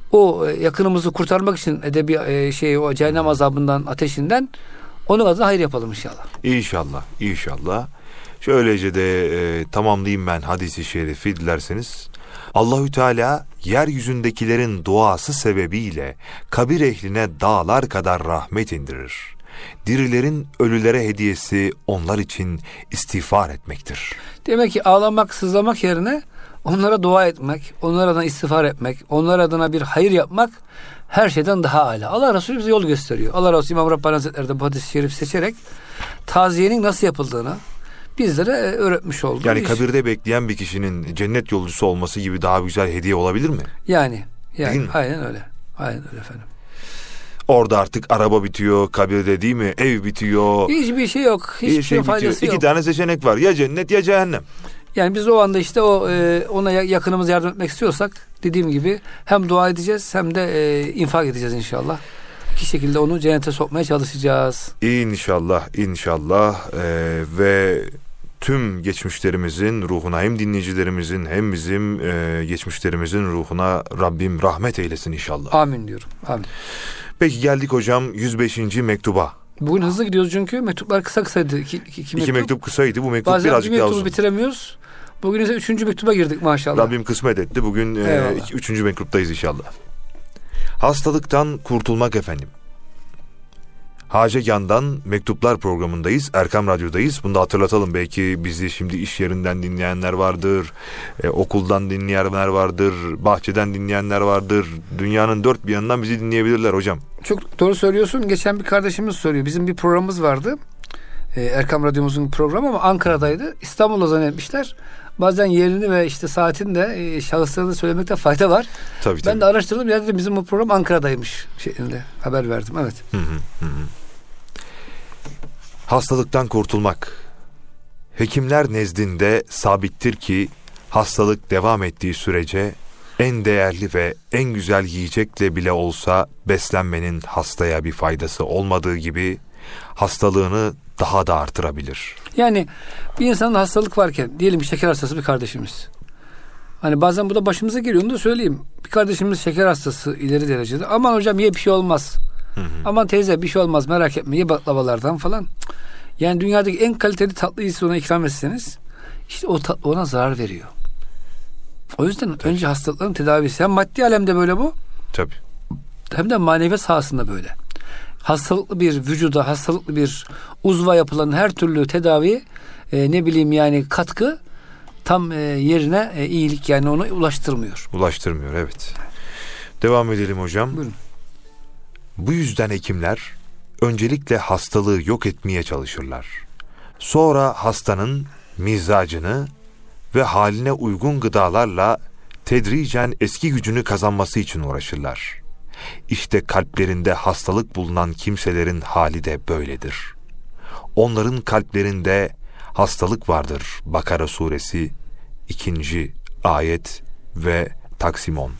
O e, yakınımızı kurtarmak için edebi e, şey o cehennem azabından, ateşinden onun adına hayır yapalım inşallah.
İnşallah, inşallah. Şöylece de e, tamamlayayım ben hadisi şerifi dilerseniz. Allahü Teala yeryüzündekilerin duası sebebiyle kabir ehline dağlar kadar rahmet indirir. Dirilerin ölülere hediyesi onlar için istiğfar etmektir.
Demek ki ağlamak, sızlamak yerine onlara dua etmek, onlar adına istiğfar etmek, onlar adına bir hayır yapmak her şeyden daha âlâ. Allah Resulü bize yol gösteriyor. Allah Resulü İmam Rabbani Hazretleri de bu hadis-i şerif seçerek taziyenin nasıl yapıldığını bizlere öğretmiş oldu.
Yani kabirde bekleyen bir kişinin cennet yolcusu olması gibi daha güzel hediye olabilir mi?
Yani. yani aynen öyle. Aynen öyle efendim.
Orada artık araba bitiyor, kabirde değil mi? Ev bitiyor.
Hiçbir şey yok. Hiçbir şey faydası
bitiyor.
yok.
İki tane seçenek var. Ya cennet ya cehennem.
Yani biz o anda işte o e, ona yakınımız yardım etmek istiyorsak dediğim gibi hem dua edeceğiz hem de e, infak edeceğiz inşallah. İki şekilde onu cennete sokmaya çalışacağız.
İnşallah, inşallah ee, ve tüm geçmişlerimizin ruhuna hem dinleyicilerimizin hem bizim e, geçmişlerimizin ruhuna Rabbim rahmet eylesin inşallah.
Amin diyorum. Amin.
Peki geldik hocam yüz beşinci mektuba.
Bugün hızlı gidiyoruz çünkü mektuplar kısaydı. İki, iki, iki,
iki
mektup.
mektup kısaydı. Bu mektup
bazen
birazcık daha uzun.
Bazen bir mektubu bitiremiyoruz. Bugün ise üçüncü mektuba girdik maşallah.
Rabbim kısmet etti. Bugün e, iki, üçüncü mektuptayız inşallah. Hastalıktan kurtulmak efendim. Hacegan'dan Mektuplar programındayız. Erkam Radyo'dayız. Bunu da hatırlatalım. Belki bizi şimdi iş yerinden dinleyenler vardır. E, okuldan dinleyenler vardır. Bahçeden dinleyenler vardır. Dünyanın dört bir yanından bizi dinleyebilirler hocam.
Çok doğru söylüyorsun. Geçen bir kardeşimiz soruyor. Bizim bir programımız vardı. E, Erkam Radyomuzun bir programı ama Ankara'daydı. İstanbul'da zannetmişler. Bazen yerini ve işte saatini de e, şahıslarını söylemekte fayda var.
Tabii, tabii.
Ben de araştırdım. Ya dedim bizim bu program Ankara'daymış şeklinde haber verdim. Evet.
Hı hı, hı. Hastalıktan kurtulmak. Hekimler nezdinde sabittir ki hastalık devam ettiği sürece en değerli ve en güzel yiyecekle bile olsa beslenmenin hastaya bir faydası olmadığı gibi hastalığını daha da artırabilir.
Yani bir insanın hastalık varken diyelim şeker hastası bir kardeşimiz. Hani bazen bu da başımıza geliyor, onu da söyleyeyim. Bir kardeşimiz şeker hastası ileri derecede. Aman hocam ye bir şey olmaz. Hı hı. Aman teyze bir şey olmaz merak etme ye baklavalardan falan. Yani dünyadaki en kaliteli tatlıyı ona ikram etseniz işte o tatlı ona zarar veriyor. O yüzden tabii. Önce hastalıkların tedavisi hem maddi alemde böyle bu.
Tabii.
Hem de maneviyat sahasında böyle. Hastalıklı bir vücuda, hastalıklı bir uzva yapılan her türlü tedavi e, ne bileyim yani katkı tam e, yerine e, iyilik yani onu ulaştırmıyor.
Ulaştırmıyor, evet. Devam edelim hocam.
Buyurun.
Bu yüzden hekimler öncelikle hastalığı yok etmeye çalışırlar. Sonra hastanın mizacını ve haline uygun gıdalarla tedricen eski gücünü kazanması için uğraşırlar. İşte kalplerinde hastalık bulunan kimselerin hali de böyledir. Onların kalplerinde hastalık vardır. Bakara suresi ikinci ayet ve Taksim on.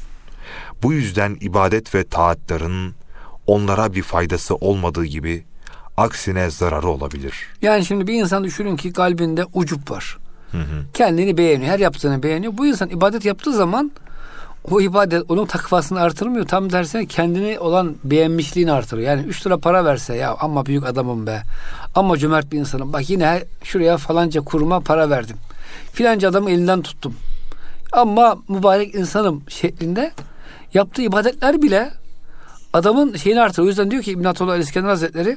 Bu yüzden ibadet ve taatların onlara bir faydası olmadığı gibi aksine zararı olabilir.
Yani şimdi bir insan düşünün ki kalbinde ucup var.
Hı hı.
Kendini beğeniyor, her yaptığını beğeniyor. Bu insan ibadet yaptığı zaman o ibadet onun takvasını artırmıyor. Tam dersine kendini olan beğenmişliğini artırıyor. Yani üç lira para verse ya ama büyük adamım be. Ama cömert bir insanım. Bak yine şuraya falanca kuruma para verdim. Filanca adamı elinden tuttum. Ama mübarek insanım şeklinde yaptığı ibadetler bile adamın şeyini artırıyor. O yüzden diyor ki İbn Atullah el-İskender Hazretleri,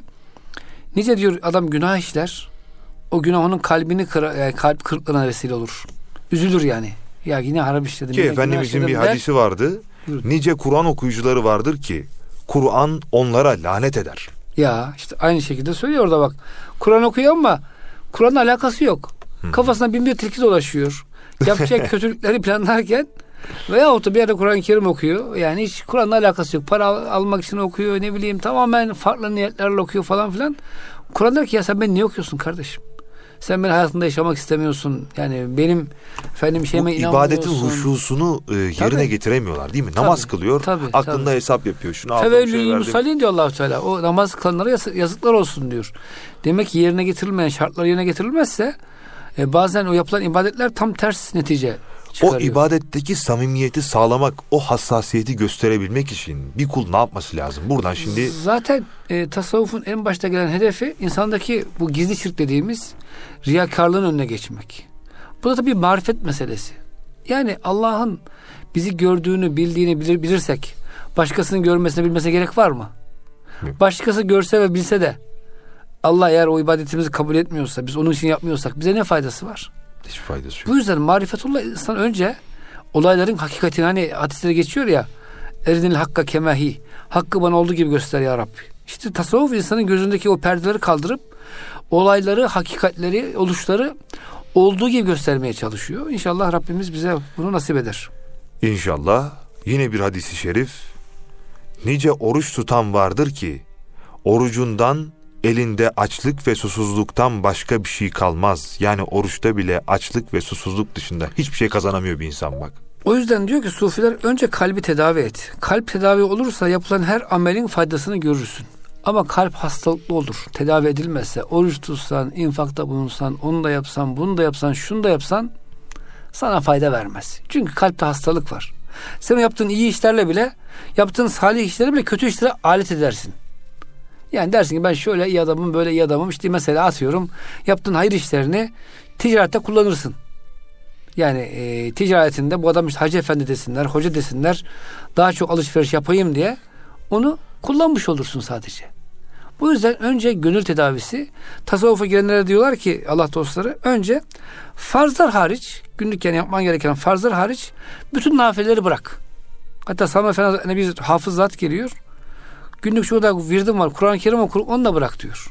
nice diyor adam günah işler. O günah onun kalbini kıra, yani kalp kırıklığına vesile olur. Üzülür yani. Ya yine harap işledim.
Ki Efendimizin bir hadisi vardı.
Buyurun.
Nice Kur'an okuyucuları vardır ki Kur'an onlara lanet eder.
Ya işte aynı şekilde söylüyor orada bak. Kur'an okuyor ama Kur'an'la alakası yok. Hı. Kafasına bin bir tilki dolaşıyor. Yapacak kötülükleri planlarken veyahut da bir yerde Kur'an-ı Kerim okuyor. Yani hiç Kur'an'la alakası yok. Para al- almak için okuyor, ne bileyim tamamen farklı niyetlerle okuyor falan filan. Kur'an der ki ya sen beni niye okuyorsun kardeşim? Sen beni hayatında yaşamak istemiyorsun. Yani benim efendim şeyime inanmıyorsun.
İbadetin huşusunu e, yerine
Tabii.
getiremiyorlar değil mi? Namaz
Tabii.
kılıyor.
Tabii,
aklında
tabii.
hesap yapıyor. Şunu aldım,
Fevellül
şey verdim.
musallin diyor Allah-u Teala. O namaz kılanlara yaz- yazıklar olsun diyor. Demek ki yerine getirilmeyen şartlar yerine getirilmezse e, bazen o yapılan ibadetler tam ters netice çıkarıyor.
O ibadetteki samimiyeti sağlamak, o hassasiyeti gösterebilmek için bir kul ne yapması lazım? Buradan şimdi...
Zaten e, tasavvufun en başta gelen hedefi insandaki bu gizli şirk dediğimiz riyakarlığın önüne geçmek. Bu da tabii marifet meselesi. Yani Allah'ın bizi gördüğünü, bildiğini bilir, bilirsek başkasının görmesine, bilmesine gerek var mı?
Yok.
Başkası görse ve bilse de Allah eğer o ibadetimizi kabul etmiyorsa, biz onun için yapmıyorsak bize ne faydası var?
Hiç faydası yok.
Bu yüzden marifetullah insan önce olayların hakikatini, hani hadislere geçiyor ya, erinil hakka kemehi, hakkı bana olduğu gibi göster ya Rabbi. İşte tasavvuf insanın gözündeki o perdeleri kaldırıp olayları, hakikatleri, oluşları olduğu gibi göstermeye çalışıyor. İnşallah Rabbimiz bize bunu nasip eder.
İnşallah. Yine bir hadis-i şerif. Nice oruç tutan vardır ki orucundan elinde açlık ve susuzluktan başka bir şey kalmaz. Yani oruçta bile açlık ve susuzluk dışında hiçbir şey kazanamıyor bir insan bak.
O yüzden diyor ki sufiler önce kalbi tedavi et. Kalp tedavi olursa yapılan her amelin faydasını görürsün. Ama kalp hastalıklı olur. Tedavi edilmezse, oruç tutsan, infakta bulunsan, onu da yapsan, bunu da yapsan, şunu da yapsan sana fayda vermez. Çünkü kalpte hastalık var. Sen yaptığın iyi işlerle bile, yaptığın salih işlerle bile kötü işlere alet edersin. Yani dersin ki ben şöyle iyi adamım, böyle iyi adamım. İşte mesela atıyorum, yaptığın hayır işlerini ticarette kullanırsın. Yani e, ticaretinde bu adam işte hacı efendi desinler, hoca desinler, daha çok alışveriş yapayım diye onu kullanmış olursun sadece. Bu yüzden önce gönül tedavisi, tasavvufa girenlere diyorlar ki Allah dostları, önce farzlar hariç, günlük yani yapman gereken farzlar hariç bütün nafileleri bırak. Hatta Sami Efendi bir hafız zat geliyor. Günlük şurada virdim var, Kur'an-ı Kerim okur, onu da bırak diyor.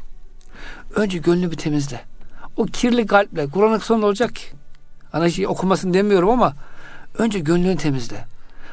Önce gönlünü bir temizle. O kirli kalple Kur'an okusan olacak ki? Ana şey okumasın demiyorum ama önce gönlünü temizle.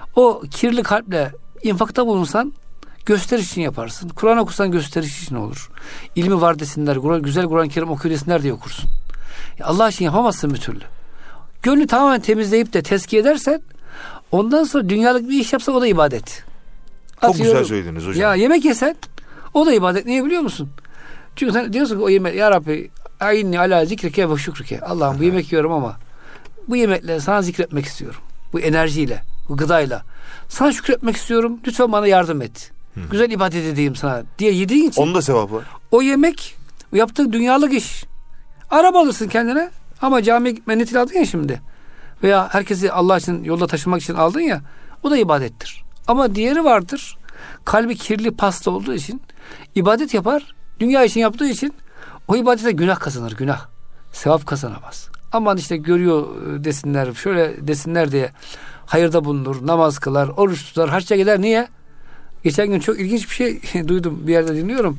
O kirli kalple infakta bulunsan gösteriş için yaparsın. Kur'an okursan gösteriş için olur. İlmi var desinler, güzel Kur'an-ı Kerim okuyor desinler diye okursun. Ya Allah için yapamazsın bir türlü. Gönlü tamamen temizleyip de tezkiye edersen ondan sonra dünyalık bir iş yapsan o da ibadet.
Çok
Atıyorum,
güzel söylediniz hocam.
Ya yemek yesen o da ibadet. Niye biliyor musun? Çünkü sen diyorsun ki o yemek, ya Rabbi ayinni ala zikrike ve şükrike. Allah'ım bu yemek yiyorum ama bu yemekle sana zikretmek istiyorum. Bu enerjiyle, bu gıdayla. Sana şükretmek istiyorum. Lütfen bana yardım et. Hı. Güzel ibadet edeyim sana diye yediğin için.
Onun da sevabı var.
O yemek, o yaptığın dünyalık iş. Araba alırsın kendine ama camiye gitme niyetiyle aldın ya şimdi. Veya herkesi Allah için yolda taşımak için aldın ya. O da ibadettir. Ama diğeri vardır. Kalbi kirli, paslı olduğu için ibadet yapar. Dünya için yaptığı için o ibadete günah kazanır, günah. sevap kazanamaz. Aman işte görüyor desinler, şöyle desinler diye hayırda bulunur, namaz kılar, oruç tutar, hacca gider. Niye? Geçen gün çok ilginç bir şey duydum, bir yerde dinliyorum.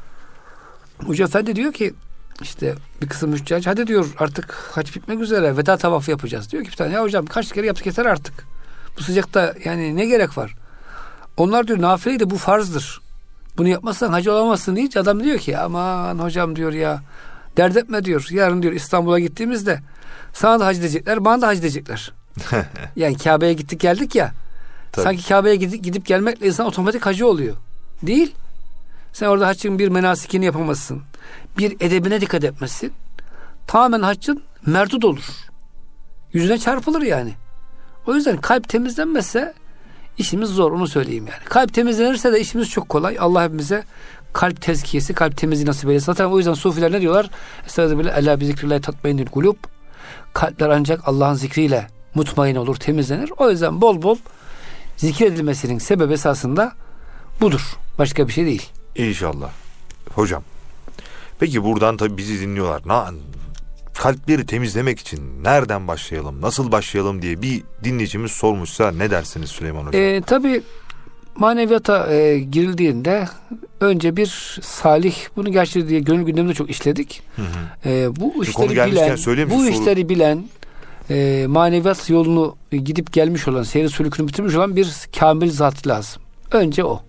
Hoca Efendi diyor ki işte bir kısım mücahit, hadi diyor artık hac bitmek üzere, veda tavafı yapacağız. Diyor ki bir tane, ya hocam kaç kere yaptık yeter artık. Bu sıcakta yani ne gerek var? Onlar diyor nafileydi, bu farzdır. Bunu yapmazsan hacı olamazsın deyince adam diyor ki aman hocam diyor ya dert etme diyor. Yarın diyor İstanbul'a gittiğimizde sana da hac edecekler, bana da hac edecekler. Yani Kabe'ye gittik geldik ya. Tabii. Sanki Kabe'ye gidip, gidip gelmekle insan otomatik hacı oluyor. Değil. Sen orada haccın bir menasikini yapamazsın. Bir edebine dikkat etmezsin. Tamamen haccın merdut olur. Yüzüne çarpılır yani. O yüzden kalp temizlenmezse işimiz zor, onu söyleyeyim yani. Kalp temizlenirse de işimiz çok kolay. Allah hepimize kalp tezkiyesi, kalp temizliği nasip eylesin. Zaten o yüzden sufiler ne diyorlar? Estağfirullah, Ela bi zikrillahi tatmainul kulub. Kalpler ancak Allah'ın zikriyle mutmain olur, temizlenir. O yüzden bol bol zikir edilmesinin sebebi esasında budur. Başka bir şey değil.
İnşallah. Hocam, peki buradan tabii bizi dinliyorlar. Na, kalpleri temizlemek için nereden başlayalım, nasıl başlayalım diye bir dinleyicimiz sormuşsa ne dersiniz Süleyman Hocam?
Ee, tabii maneviyata e, girildiğinde önce bir salih, bunu gerçi diye gönül gündeminde çok işledik. Hı hı. E, bu işleri bilen, bu işleri soru. bilen, e, maneviyat yolunu gidip gelmiş olan, seyri sülükünü bitirmiş olan bir kamil zat lazım. Önce o.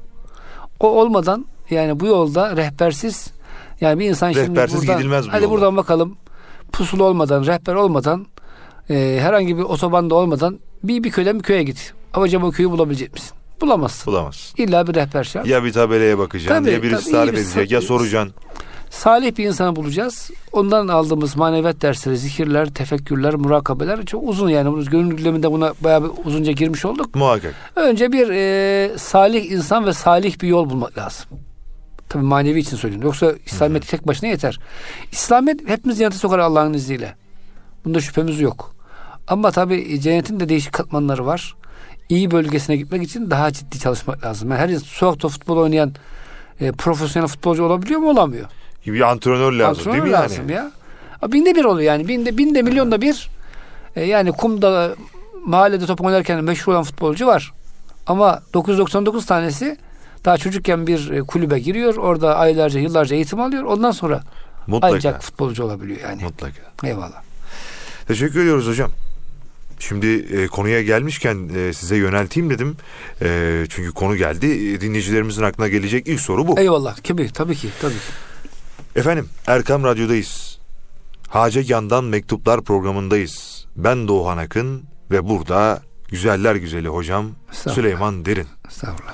O olmadan yani bu yolda rehbersiz, yani bir insan şimdi
rehbersiz
buradan,
gidilmez bu
hadi
yolda. Buradan
bakalım, pusulu olmadan, rehber olmadan, e, herhangi bir otobanda olmadan bir, bir köyden bir köye git. Ama acaba o köyü bulabilecek misin? Bulamazsın.
Bulamazsın.
İlla bir rehber şart.
Ya bir tabelaya bakacaksın, tabii, ya birisi tarif bir edecek, ya soracaksın.
Salih bir insanı bulacağız. Ondan aldığımız maneviyat dersleri, zikirler, tefekkürler, murakabeler çok uzun yani. Bunun gönül gündeminde buna bayağı bir uzunca girmiş olduk.
Muhakkak.
Önce bir e, salih insan ve salih bir yol bulmak lazım. Tabii manevi için söylüyorum. Yoksa İslamiyet tek başına yeter. İslamiyet hepimiz cennete sokar Allah'ın izniyle. Bunda şüphemiz yok. Ama tabii cennetin de değişik katmanları var. İyi bölgesine gitmek için daha ciddi çalışmak lazım. Yani her sokakta futbol oynayan e, profesyonel futbolcu olabiliyor mu? Olamıyor.
Bir antrenör lazım,
antrenör
değil mi
lazım
yani?
Ya. Binde bir oluyor yani. Binde, binde milyonda bir. E, yani kumda mahallede top oynarken meşhur olan futbolcu var. Ama dokuz yüz doksan dokuz tanesi daha çocukken bir kulübe giriyor. Orada aylarca, yıllarca eğitim alıyor. Ondan sonra mutlaka ancak futbolcu olabiliyor yani.
Mutlaka.
Eyvallah.
Teşekkür ediyoruz hocam. Şimdi e, konuya gelmişken e, size yönelteyim dedim. E, çünkü konu geldi. E, dinleyicilerimizin aklına gelecek ilk soru bu.
Eyvallah. Tabii, tabii ki. Tabii ki.
Efendim, Erkam Radyo'dayız. Hacegan'dan Mektuplar programındayız. Ben Doğan Akın ve burada güzeller güzeli hocam Süleyman Derin.
Estağfurullah.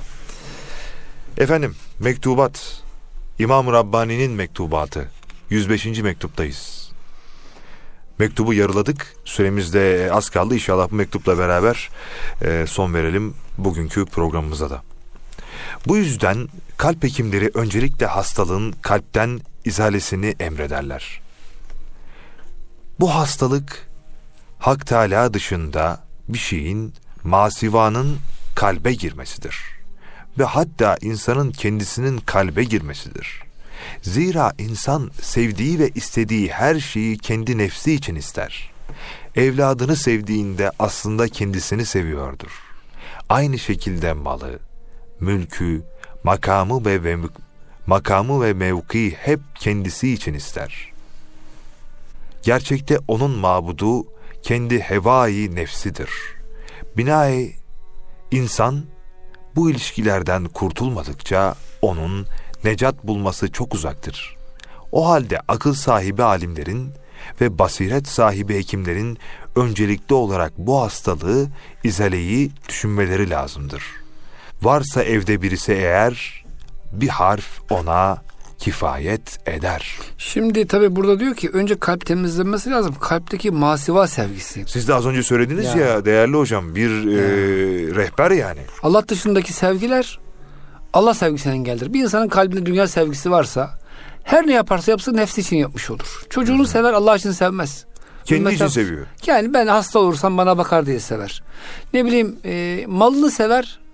Efendim, mektubat. İmam-ı Rabbani'nin mektubatı. yüz beşinci mektuptayız. Mektubu yarıladık. Süremiz de az kaldı. İnşallah bu mektupla beraber e, son verelim bugünkü programımıza da. Bu yüzden kalp hekimleri öncelikle hastalığın kalpten izalesini emrederler. Bu hastalık Hak Teâlâ dışında bir şeyin, masivanın kalbe girmesidir. Ve hatta insanın kendisinin kalbe girmesidir. Zira insan sevdiği ve istediği her şeyi kendi nefsi için ister. Evladını sevdiğinde aslında kendisini seviyordur. Aynı şekilde malı, mülkü, makamı ve, ve makamı ve mevki hep kendisi için ister. Gerçekte onun mabudu kendi hevai nefsidir. Binae insan bu ilişkilerden kurtulmadıkça onun necat bulması çok uzaktır. O halde akıl sahibi alimlerin ve basiret sahibi hekimlerin öncelikli olarak bu hastalığı, izaleyi düşünmeleri lazımdır. Varsa evde birisi eğer, bir harf ona kifayet eder.
Şimdi tabii burada diyor ki önce kalp temizlenmesi lazım. Kalpteki masiva sevgisi.
Siz de az önce söylediniz ya, ya değerli hocam, bir e, rehber yani.
Allah dışındaki sevgiler Allah sevgisine engeldir. Bir insanın kalbinde dünya sevgisi varsa her ne yaparsa yapsın nefsi için yapmış olur. Çocuğunu Hı-hı. sever, Allah için sevmez.
Kendi
Mesela,
için seviyor.
Yani ben hasta olursam bana bakar diye sever. Ne bileyim e, malını sever,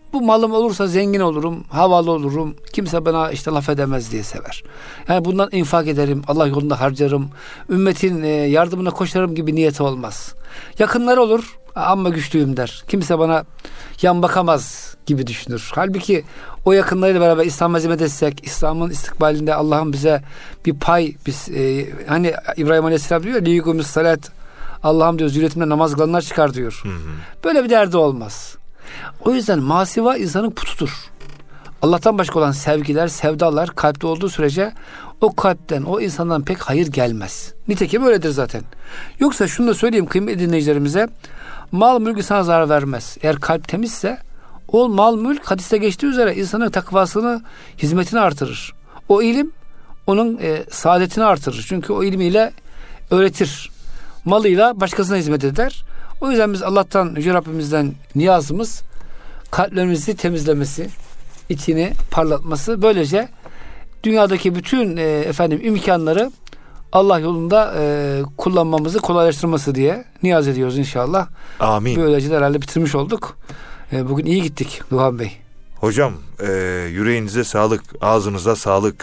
Bu malım olursa zengin olurum, havalı olurum, kimse bana işte laf edemez diye sever. Yani bundan infak ederim, Allah yolunda harcarım, ümmetin yardımına koşarım gibi niyeti olmaz. Yakınları olur, amma güçlüyüm der. Kimse bana yan bakamaz gibi düşünür. Halbuki o yakınlarıyla beraber İslam'a hizmet etsek, İslam'ın istikbalinde Allah'ın bize bir pay, biz e, hani İbrahim Aleyhisselam diyor, liyukumus salat, Allah'ım diyor zürriyetimden namaz kılanlar çıkar diyor. Hı hı. Böyle bir derdi olmaz. O yüzden masiva insanın putudur. Allah'tan başka olan sevgiler, sevdalar kalpte olduğu sürece o kalpten, o insandan pek hayır gelmez. Nitekim öyledir zaten. Yoksa şunu da söyleyeyim kıymetli dinleyicilerimize, mal mülk sana zarar vermez. Eğer kalp temizse o mal mülk hadiste geçtiği üzere insanın takvasını, hizmetini artırır. O ilim onun e, saadetini artırır. Çünkü o ilmiyle öğretir. Malıyla başkasına hizmet eder. O yüzden biz Allah'tan, Yüce Rabbimizden niyazımız kalplerimizi temizlemesi, içini parlatması. Böylece dünyadaki bütün e, efendim imkanları Allah yolunda e, kullanmamızı kolaylaştırması diye niyaz ediyoruz inşallah.
Amin.
Böylece de herhalde bitirmiş olduk. E, bugün iyi gittik Duhan Bey.
Hocam e, yüreğinize sağlık, ağzınıza sağlık.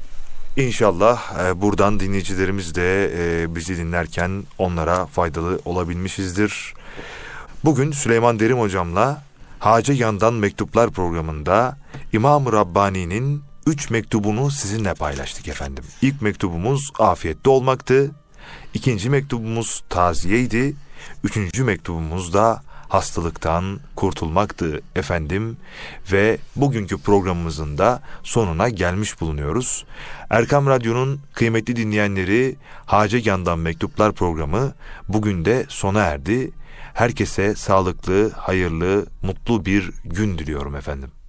İnşallah e, buradan dinleyicilerimiz de e, bizi dinlerken onlara faydalı olabilmişizdir. Bugün Süleyman Derim hocamla Hacı Yandan Mektuplar programında İmam-ı Rabbani'nin üç mektubunu sizinle paylaştık efendim. İlk mektubumuz afiyette olmaktı. İkinci mektubumuz taziyeydi. Üçüncü mektubumuz da hastalıktan kurtulmaktı efendim. Ve bugünkü programımızın da sonuna gelmiş bulunuyoruz. Erkam Radyo'nun kıymetli dinleyenleri, Hacı Yandan Mektuplar programı bugün de sona erdi. Herkese sağlıklı, hayırlı, mutlu bir gün diliyorum efendim.